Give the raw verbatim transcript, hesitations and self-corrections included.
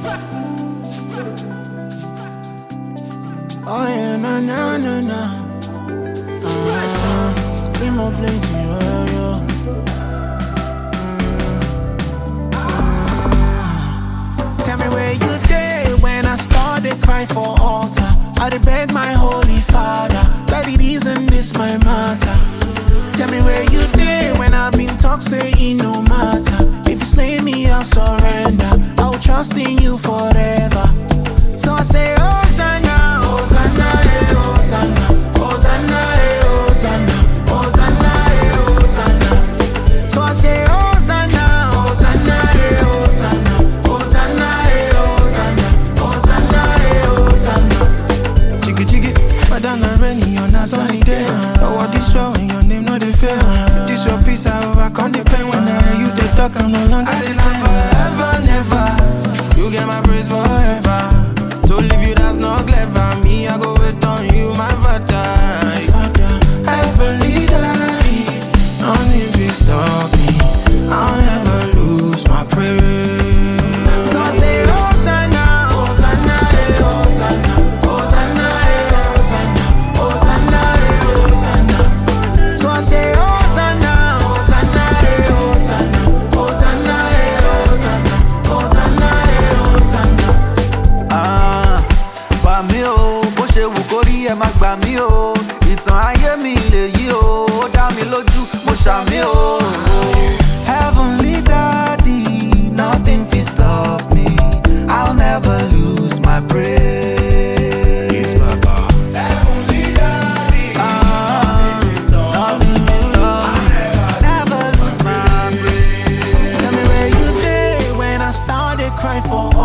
Oh yeah, na na na na. Uh, three more places, yeah, yeah. Mm. Tell me where you there when I started crying for altar. I did beg my holy father that it isn't this my matter. Tell me where you there when I've been talk saying no matter. If you slay me, I'll surrender. I'll trust in you forever. So I say, Hosanna, Hosanna, eh, Hosanna, Hosanna, eh, Hosanna, Hosanna, eh, Hosanna. So I say, Hosanna, Hosanna, eh, Hosanna, Hosanna, eh, Hosanna, Hosanna, eh, Hosanna. Jiggy jiggy, Madonna Rennie on a sunny day. I want this show and your name not the fair. This your piece, I overcome the pain. When I hear you they talk, I'm no longer the same. Forever, never, you get my praise forever. To leave you, that's not clever. Me, I go wait on you, my father. Heavenly daddy, don't if you stop me, I'll never lose my praise. So I say, Hosanna, Hosanna, eh, Hosanna, Hosanna, eh, Hosanna, Hosanna, eh, Hosanna. So I say, Hosanna, Hosanna, eh, Hosanna, Hosanna, eh, Hosanna, Hosanna, eh, Hosanna. Ah, gbà mí o, bó ṣe wù kó rí ẹ má gbà mí o. Ìtàn ayé mi lèyí o, ó dá mi lójú, mo ṣàmì o. Heavenly Daddy, nothing fit stop me. I'll never lose my praise. Yes, Papa. Heavenly Daddy, ah, nothing fit stop me. Never lose my praise. Tell me where you there when I started crying for